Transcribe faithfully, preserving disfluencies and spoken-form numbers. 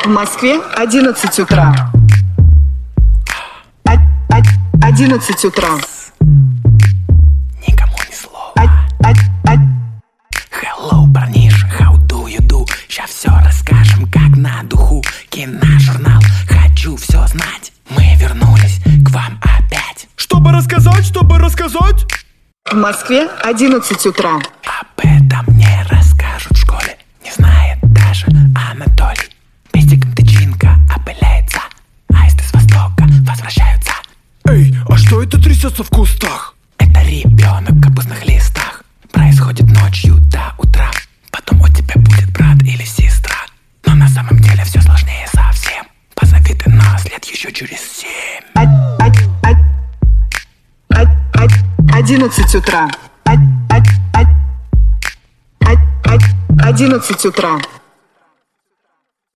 В Москве одиннадцать утра. Одиннадцать утра. Никому ни слова. А- а- а- Hello, парниша, how do you do? Ща все расскажем, как на духу. Киножурнал, хочу все знать. Мы вернулись к вам опять. Чтобы рассказать, чтобы рассказать. В Москве одиннадцать утра. Об этом мне расскажут в школе. Не знает даже Анатолий. Пестиком тычинка опыляется. Аисты с востока возвращаются. Эй, а что это трясется в кустах? Это ребенок в капустных листах. Происходит ночью до утра. Потом у тебя будет брат или сестра. Но на самом деле все сложнее совсем. Позови ты нас лет еще через семь. А- а- а- а- а- Одиннадцать утра. А- а- а- а- а- Одиннадцать утра.